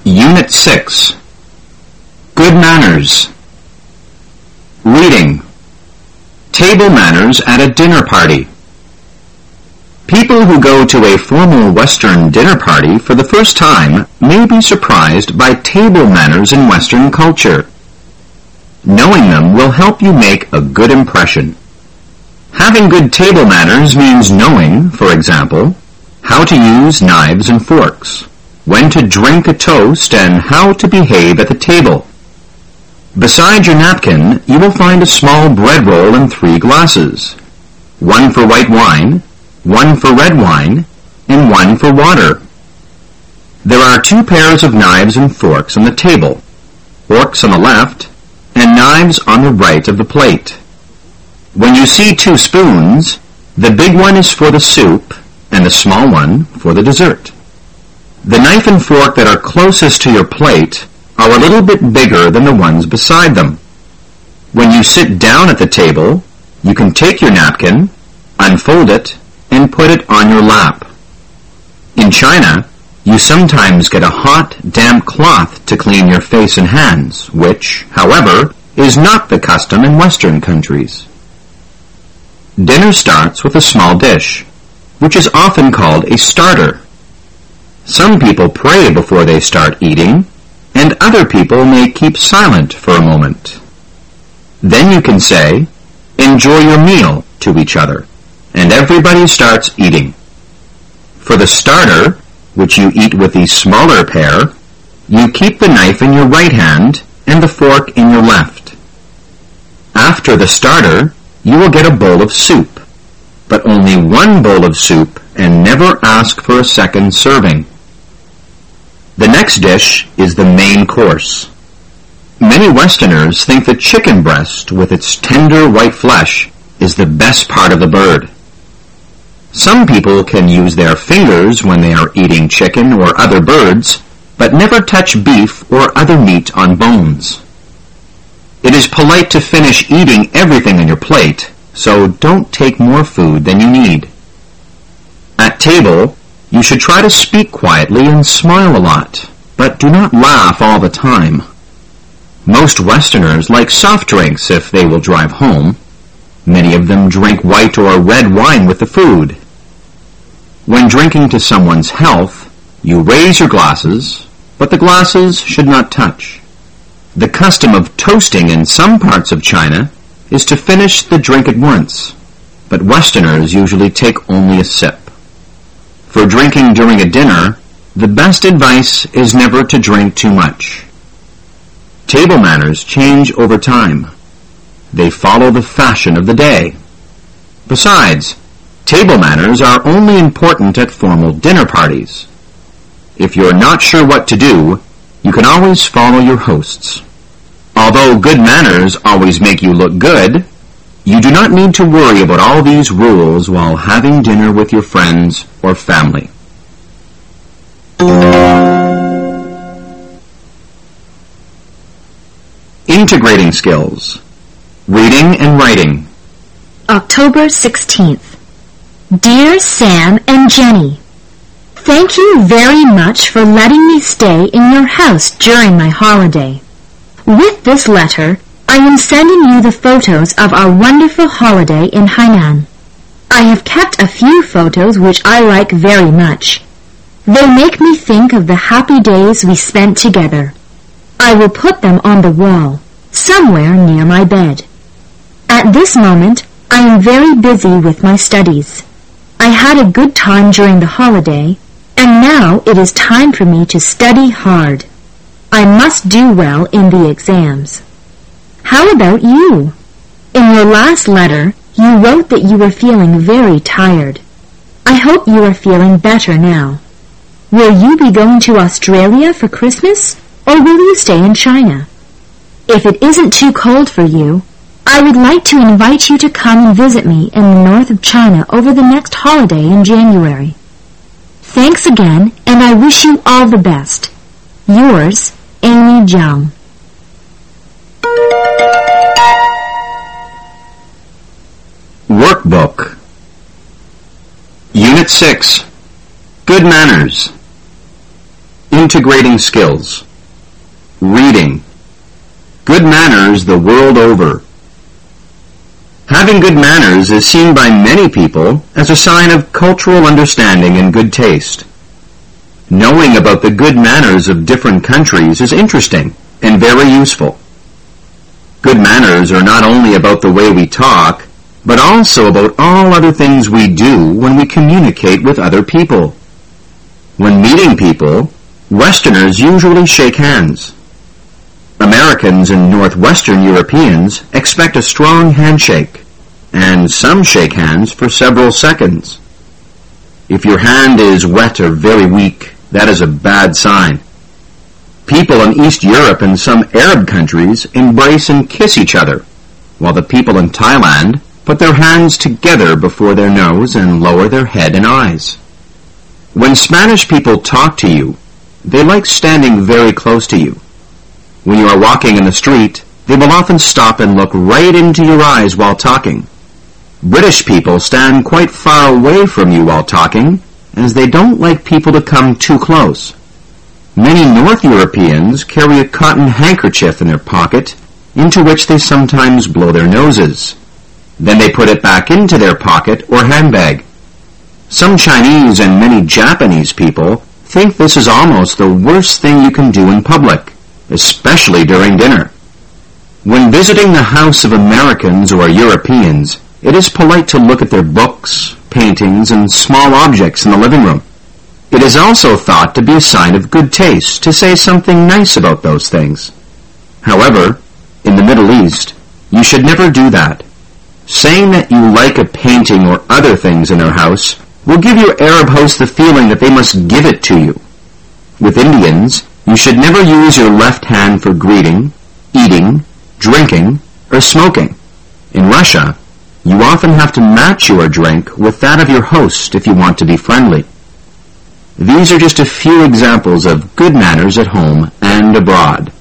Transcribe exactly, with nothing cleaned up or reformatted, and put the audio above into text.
Unit six. Good manners. Reading. Table manners at a dinner party. People who go to a formal Western dinner party for the first time may be surprised by table manners in Western culture. Knowing them will help you make a good impression. Having good table manners means knowing, for example, how to use knives and forks, when to drink a toast, and how to behave at the table. Beside your napkin, you will find a small bread roll and three glasses, one for white wine, one for red wine, and one for water. There are two pairs of knives and forks on the table, forks on the left, and knives on the right of the plate. When you see two spoons, the big one is for the soup, and the small one for the dessert. The knife and fork that are closest to your plate are a little bit bigger than the ones beside them. When you sit down at the table, you can take your napkin, unfold it, and put it on your lap. In China, you sometimes get a hot, damp cloth to clean your face and hands, which, however, is not the custom in Western countries. Dinner starts with a small dish, which is often called a starter. Some people pray before they start eating, and other people may keep silent for a moment. Then you can say, "Enjoy your meal," to each other, and everybody starts eating. For the starter, which you eat with the smaller pair, you keep the knife in your right hand and the fork in your left. After the starter, you will get a bowl of soup, but only one bowl of soup and never ask for a second serving. The next dish is the main course. Many Westerners think the chicken breast with its tender white flesh is the best part of the bird. Some people can use their fingers when they are eating chicken or other birds, but never touch beef or other meat on bones. It is polite to finish eating everything on your plate, so don't take more food than you need. At table, you should try to speak quietly and smile a lot, but do not laugh all the time. Most Westerners like soft drinks if they will drive home. Many of them drink white or red wine with the food. When drinking to someone's health, you raise your glasses, but the glasses should not touch. The custom of toasting in some parts of China is to finish the drink at once, but Westerners usually take only a sip. For drinking during a dinner, the best advice is never to drink too much. Table manners change over time. They follow the fashion of the day. Besides, table manners are only important at formal dinner parties. If you're not sure what to do, you can always follow your hosts. Although good manners always make you look good, you do not need to worry about all these rules while having dinner with your friends or family. Integrating skills. Reading and writing. October sixteenth. Dear Sam and Jenny, thank you very much for letting me stay in your house during my holiday. With this letter, I am sending you the photos of our wonderful holiday in Hainan. I have kept a few photos which I like very much. They make me think of the happy days we spent together. I will put them on the wall, somewhere near my bed. At this moment, I am very busy with my studies. I had a good time during the holiday, and now it is time for me to study hard. I must do well in the exams. How about you? In your last letter, you wrote that you were feeling very tired. I hope you are feeling better now. Will you be going to Australia for Christmas, or will you stay in China? If it isn't too cold for you, I would like to invite you to come and visit me in the north of China over the next holiday in January. Thanks again, and I wish you all the best. Yours, Amy Jiang. Workbook. Unit six. Good manners. Integrating skills. Reading. Good manners the world over. Having good manners is seen by many people as a sign of cultural understanding and good taste. Knowing about the good manners of different countries is interesting and very useful. Good manners are not only about the way we talk, but also about all other things we do when we communicate with other people. When meeting people, Westerners usually shake hands. Americans and Northwestern Europeans expect a strong handshake, and some shake hands for several seconds. If your hand is wet or very weak, that is a bad sign. People in East Europe and some Arab countries embrace and kiss each other, while the people in Thailand put their hands together before their nose and lower their head and eyes. When Spanish people talk to you, they like standing very close to you. When you are walking in the street, they will often stop and look right into your eyes while talking. British people stand quite far away from you while talking, as they don't like people to come too close. Many North Europeans carry a cotton handkerchief in their pocket, into which they sometimes blow their noses. Then they put it back into their pocket or handbag. Some Chinese and many Japanese people think this is almost the worst thing you can do in public, especially during dinner. When visiting the house of Americans or Europeans, it is polite to look at their books, paintings, and small objects in the living room. It is also thought to be a sign of good taste to say something nice about those things. However, in the Middle East, you should never do that. Saying that you like a painting or other things in their house will give your Arab host the feeling that they must give it to you. With Indians, you should never use your left hand for greeting, eating, drinking, or smoking. In Russia, you often have to match your drink with that of your host if you want to be friendly. These are just a few examples of good manners at home and abroad.